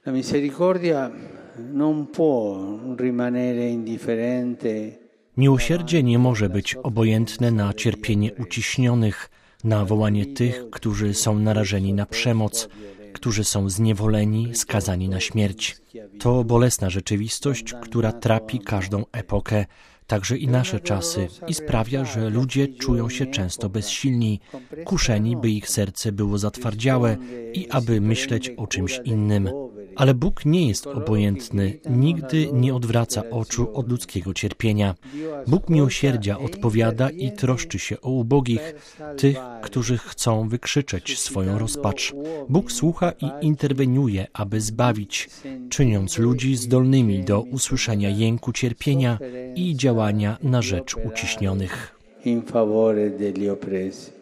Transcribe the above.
La misericordia non può rimanere indifferente. Miłosierdzie nie może być obojętne na cierpienie uciśnionych, na wołanie tych, którzy są narażeni na przemoc, którzy są zniewoleni, skazani na śmierć. To bolesna rzeczywistość, która trapi każdą epokę, także i nasze czasy, i sprawia, że ludzie czują się często bezsilni, kuszeni, by ich serce było zatwardziałe i aby myśleć o czymś innym. Ale Bóg nie jest obojętny, nigdy nie odwraca oczu od ludzkiego cierpienia. Bóg miłosierdzia odpowiada i troszczy się o ubogich, tych, którzy chcą wykrzyczeć swoją rozpacz. Bóg słucha i interweniuje, aby zbawić, czyniąc ludzi zdolnymi do usłyszenia jęku cierpienia i działania na rzecz uciśnionych. In favore degli oppressi.